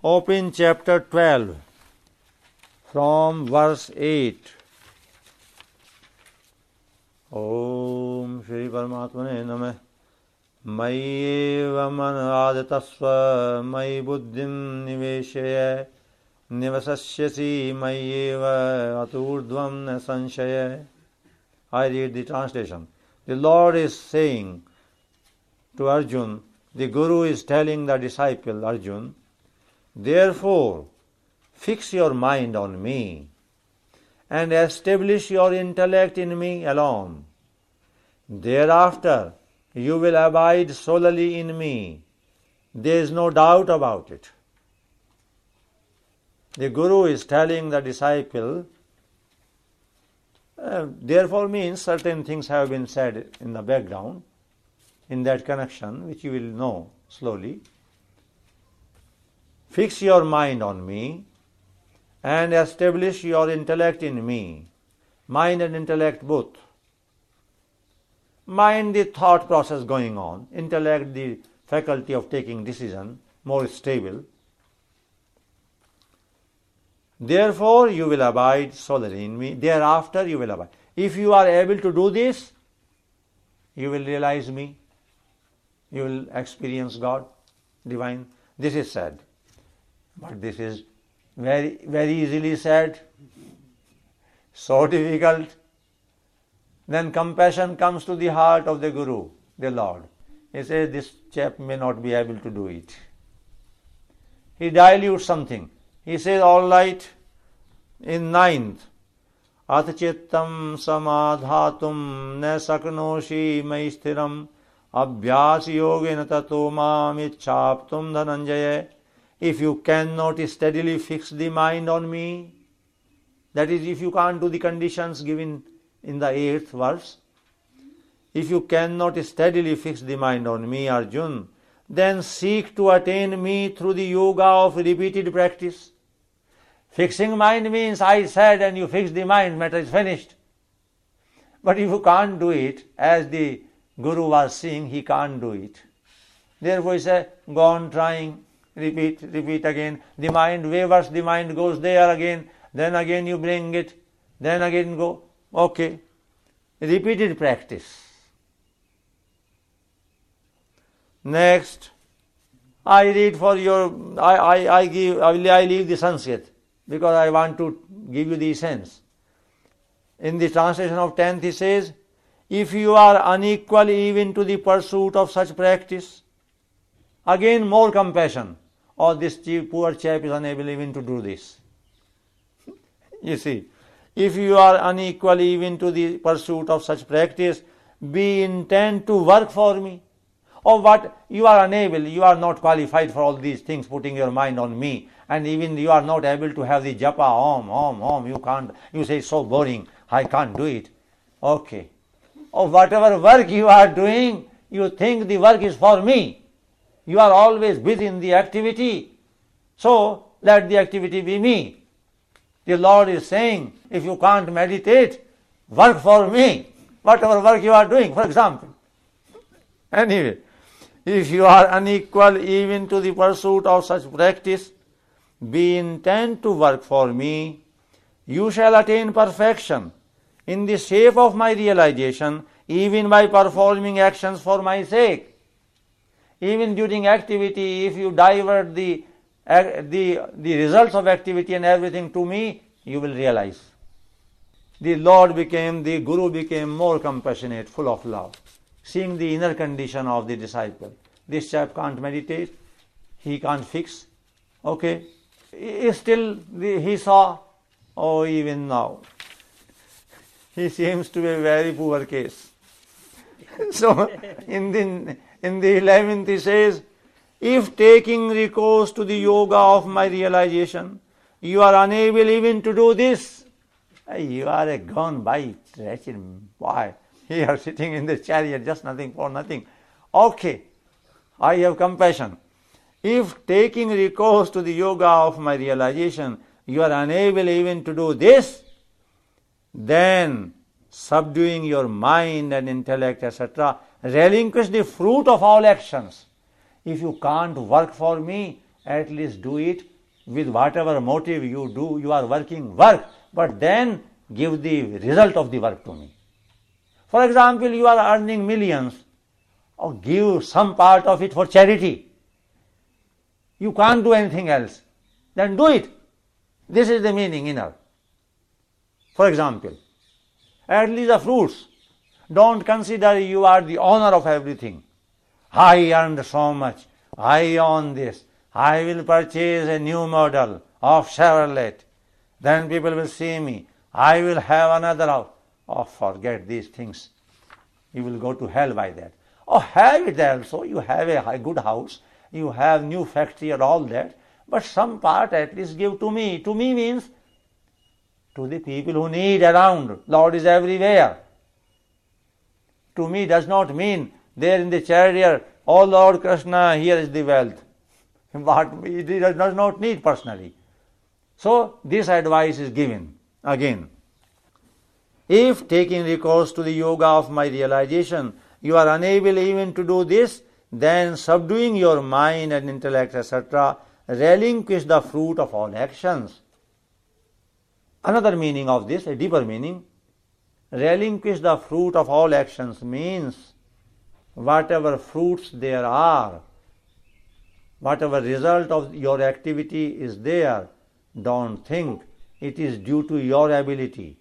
Open chapter 12 from verse 8. Om Shri Paramatmane Namah. Mayeva manadatasva mayi buddhim niveshaya nivasasyasi mayeva aturdvam nasanshaya. I read the translation. The Lord is saying to Arjun, the Guru is telling the disciple Arjun, therefore fix your mind on me and establish your intellect in me alone. Thereafter you will abide solely in me. There is no doubt about it. The Guru is telling the disciple, therefore means certain things have been said in the background, in that connection, which you will know slowly. Fix your mind on me and establish your intellect in me. Mind and intellect both. Mind, the thought process going on. Intellect, the faculty of taking decision, more stable. Therefore you will abide solely in me. Thereafter you will abide. If you are able to do this, you will realize me. You will experience God, divine. This is said. But this is very, very easily said. So difficult. Then compassion comes to the heart of the Guru, the Lord. He says, this chap may not be able to do it. He dilutes something. He says, all right, in 9th, Atchittam samadhatum ne saknoshi maisthiram abhyas yogena tato mam ichhaptum dhananjaya. If you cannot steadily fix the mind on me, that is, if you can't do the conditions given in the 8th verse, if you cannot steadily fix the mind on me, Arjun, then seek to attain me through the yoga of repeated practice. Fixing mind means I said and you fix the mind, matter is finished. But if you can't do it, as the Guru was saying, he can't do it. Therefore he said, go on trying, repeat again. The mind wavers, the mind goes there again, then again you bring it, then again go. Okay. Repeated practice. Next, I read for your, I leave the Sanskrit because I want to give you the sense. In the translation of 10th he says, if you are unequal even to the pursuit of such practice, again more compassion. Oh, this poor chap is unable even to do this. You see, if you are unequal even to the pursuit of such practice, be intent to work for me. Or what, you are unable, you are not qualified for all these things, putting your mind on me, and even you are not able to have the japa, om, you can't, you say it's so boring, I can't do it. Okay. Or whatever work you are doing, you think the work is for me. You are always busy in the activity. So, let the activity be me. The Lord is saying, if you can't meditate, work for me. Whatever work you are doing, for example. Anyway, if you are unequal even to the pursuit of such practice, be intent to work for me. You shall attain perfection in the shape of my realization, even by performing actions for my sake. Even during activity, if you divert the results of activity and everything to me, you will realize. The Guru became more compassionate, full of love, seeing the inner condition of the disciple. This chap can't meditate, he can't fix. Okay, he saw, oh, even now, he seems to be a very poor case. So, in the 11th he says, if taking recourse to the yoga of my realization, you are unable even to do this, you are a gone by wretched boy. Here sitting in the chariot, just nothing for nothing. Okay, I have compassion. If taking recourse to the yoga of my realization, you are unable even to do this, then subduing your mind and intellect, etc., relinquish the fruit of all actions. If you can't work for me, at least do it with whatever motive you do, you are work, but then give the result of the work to me. For example, you are earning millions, or give some part of it for charity. You can't do anything else. Then do it. This is the meaning inner. For example, at least the fruits. Don't consider you are the owner of everything. I earned so much. I own this. I will purchase a new model of Chevrolet. Then people will see me. I will have another house. Oh, forget these things. You will go to hell by that. Oh, have it also. You have a good house. You have new factory and all that. But some part at least give to me. To me means to the people who need around. Lord is everywhere. To me does not mean there in the chariot, oh Lord Krishna, here is the wealth. But it does not need personally. So this advice is given again. If taking recourse to the yoga of my realization, you are unable even to do this, then subduing your mind and intellect, etc., relinquish the fruit of all actions. Another meaning of this, a deeper meaning, relinquish the fruit of all actions means whatever fruits there are, whatever result of your activity is there, don't think it is due to your ability,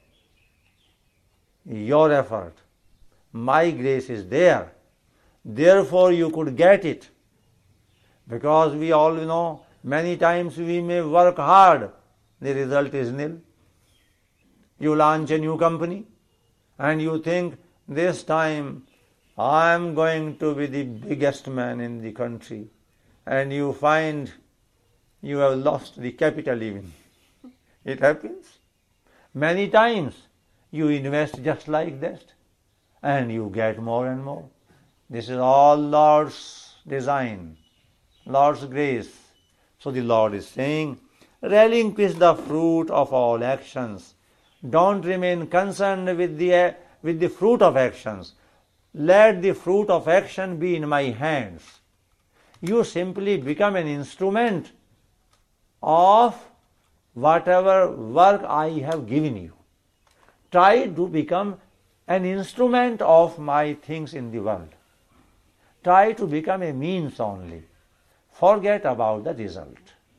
your effort. My grace is there. Therefore you could get it. Because we all know many times we may work hard, the result is nil. You launch a new company and you think this time I am going to be the biggest man in the country, and you find you have lost the capital even. It happens. Many times you invest just like that and you get more and more. This is all Lord's design, Lord's grace. So the Lord is saying, relinquish the fruit of all actions. Don't remain concerned with the fruit of actions. Let the fruit of action be in my hands. You simply become an instrument of whatever work I have given you. Try to become an instrument of my things in the world. Try to become a means only. Forget about the result.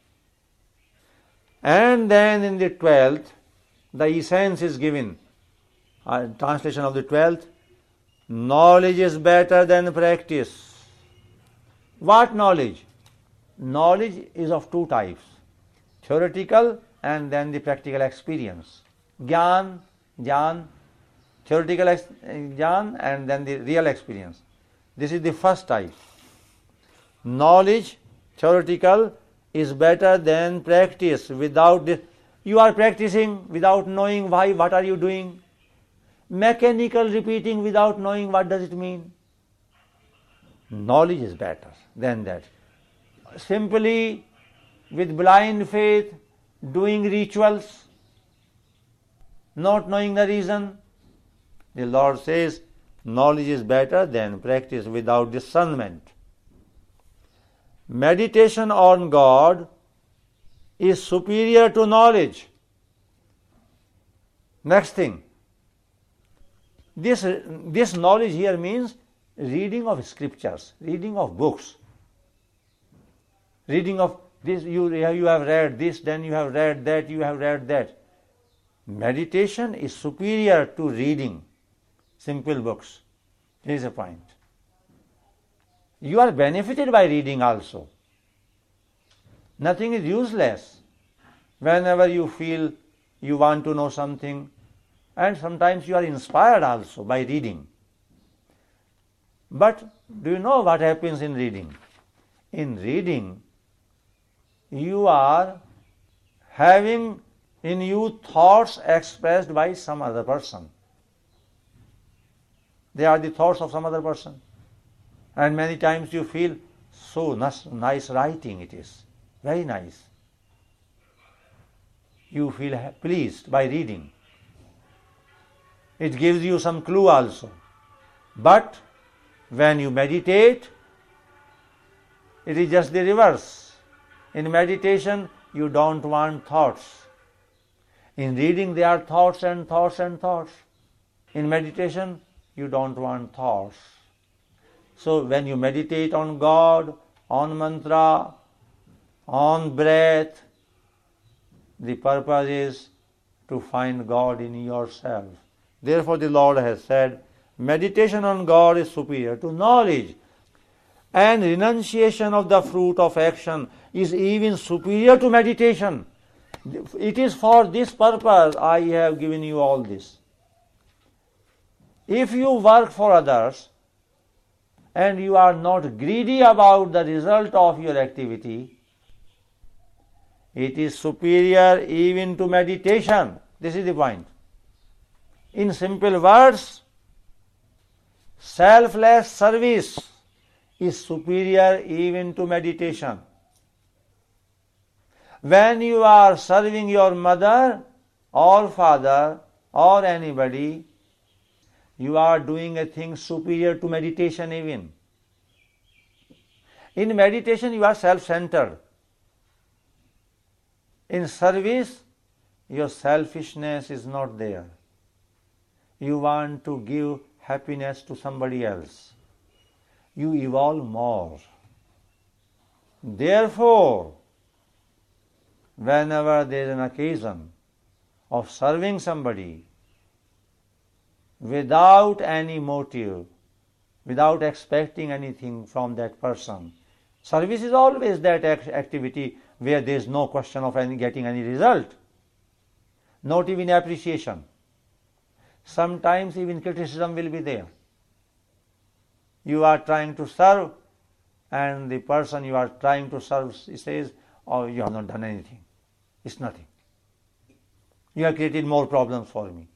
And then in the 12th, the essence is given. Translation of the 12th, knowledge is better than practice. What knowledge? Knowledge is of two types, theoretical and then the practical experience. Jnana, theoretical jnana and then the real experience. This is the first type. Knowledge, theoretical, is better than practice. Without this, you are practicing without knowing why, what are you doing? Mechanical repeating without knowing what does it mean. Knowledge is better than that. Simply with blind faith doing rituals, not knowing the reason. The Lord says knowledge is better than practice without discernment. Meditation on God is superior to knowledge. Next thing, this knowledge here means reading of scriptures, reading of books, reading of this, you have read this, then you have read that, you have read that. Meditation is superior to reading simple books. Here is a point. You are benefited by reading also. Nothing is useless. Whenever you feel you want to know something, and sometimes you are inspired also by reading. But do you know what happens in reading? In reading, you are having in you thoughts expressed by some other person. They are the thoughts of some other person. And many times you feel so nice writing it is, very nice. You feel pleased by reading. It gives you some clue also. But when you meditate, it is just the reverse. In meditation, you don't want thoughts. In reading, there are thoughts and thoughts and thoughts. In meditation, you don't want thoughts. So when you meditate on God, on mantra, on breath, the purpose is to find God in yourself. Therefore the Lord has said, meditation on God is superior to knowledge, and renunciation of the fruit of action is even superior to meditation. It is for this purpose I have given you all this. If you work for others and you are not greedy about the result of your activity, it is superior even to meditation. This is the point. In simple words, selfless service is superior even to meditation. When you are serving your mother or father or anybody, you are doing a thing superior to meditation even. In meditation, you are self-centered. In service, your selfishness is not there. You want to give happiness to somebody else. You evolve more. Therefore, whenever there is an occasion of serving somebody without any motive, without expecting anything from that person, service is always that activity where there is no question of getting any result, not even appreciation. Sometimes even criticism will be there. You are trying to serve and the person you are trying to serve says, "Oh, you have not done anything. It's nothing. You have created more problems for me.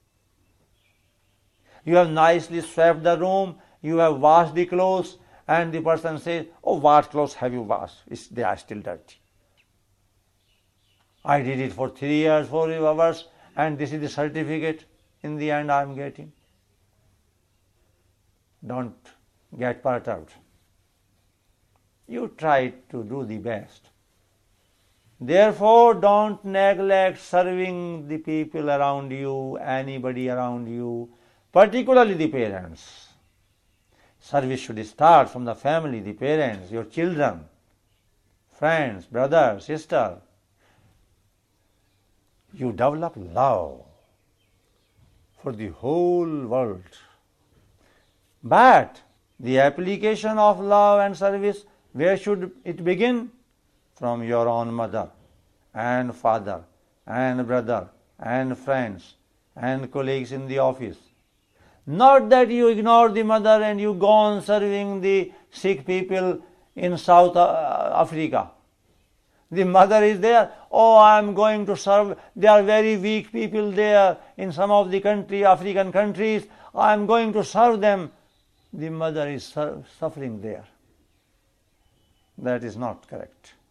You have nicely swept the room, you have washed the clothes," and the person says, "Oh, what clothes have you washed? They are still dirty. I did it for 3 years, 4 hours, and this is the certificate in the end I am getting." Don't get perturbed. You try to do the best. Therefore, don't neglect serving the people around you, anybody around you, particularly the parents. Service should start from the family, the parents, your children, friends, brother, sister. You develop love for the whole world. But the application of love and service, where should it begin? From your own mother and father and brother and friends and colleagues in the office. Not that you ignore the mother and you go on serving the sick people in South Africa. The mother is there. "Oh, I am going to serve. There are very weak people there in some of the African countries. I am going to serve them." The mother is suffering there. That is not correct.